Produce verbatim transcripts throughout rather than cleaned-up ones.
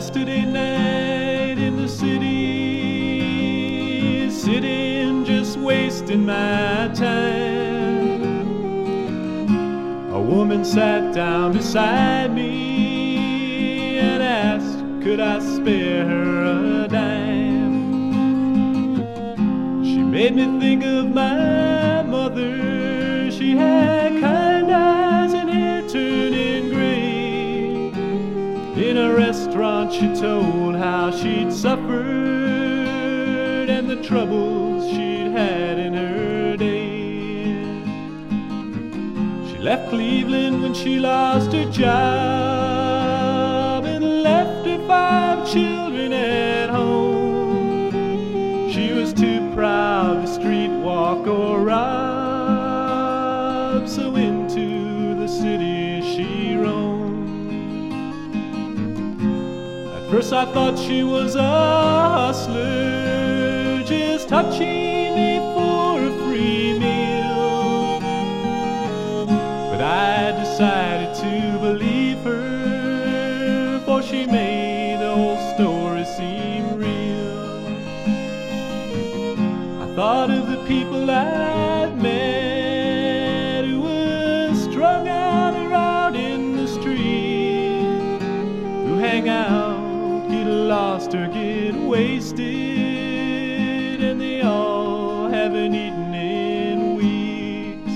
yesterday night in the city, sitting just wasting my time. A woman sat down beside me and asked, could I spare her a dime? She made me think of my mother. She had kind eyes and hair turning gray. In a restaurant she told how she'd suffered and the troubles she'd had in her day. She left Cleveland when she lost her job and left her five children at home. She was too proud to street walk or rob, so into the city she roamed. At first I thought she was a hustler, just touching me for a free meal. But I decided to believe her, for she made the whole story seem real. I thought of the people I'd met who were strung out around in the street, who hang out, get lost or get wasted, and they all haven't eaten in weeks.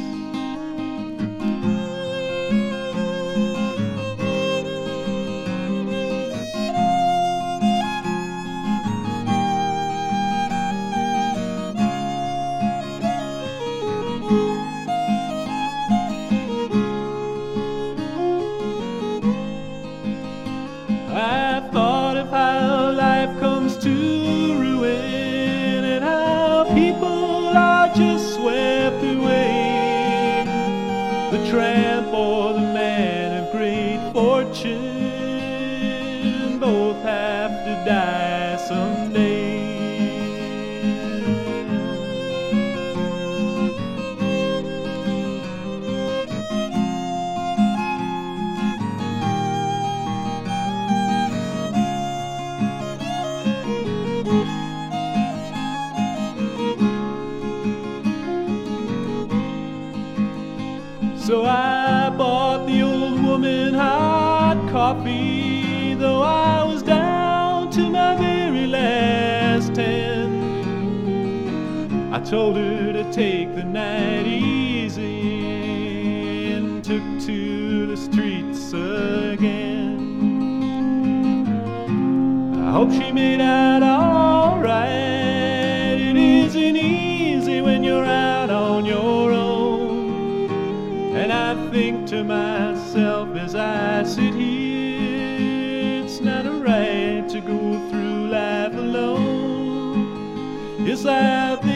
I thought of how life comes to ruin and how people are just swept away. The tramp or the man of great fortune both have to die someday. So I bought the old woman hot coffee, though I was down to my very last ten. I told her to take the night easy and took to the streets again. I hope she made out all right. It isn't easy when you're out on your own. And I think to myself as I sit here, it's not right to go through life alone. Yes, I've